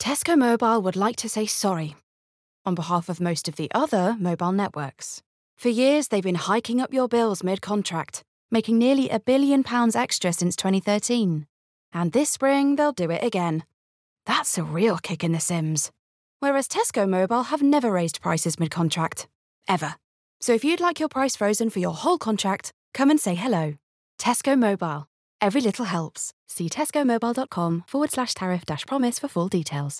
Tesco Mobile would like to say sorry on behalf of most of the other mobile networks. For years, they've been hiking up your bills mid-contract, making nearly £1 billion extra since 2013. And this spring, they'll do it again. That's a real kick in the Sims. Whereas Tesco Mobile have never raised prices mid-contract. Ever. So if you'd like your price frozen for your whole contract, come and say hello. Tesco Mobile. Every little helps. See tescomobile.com/tariff-promise for full details.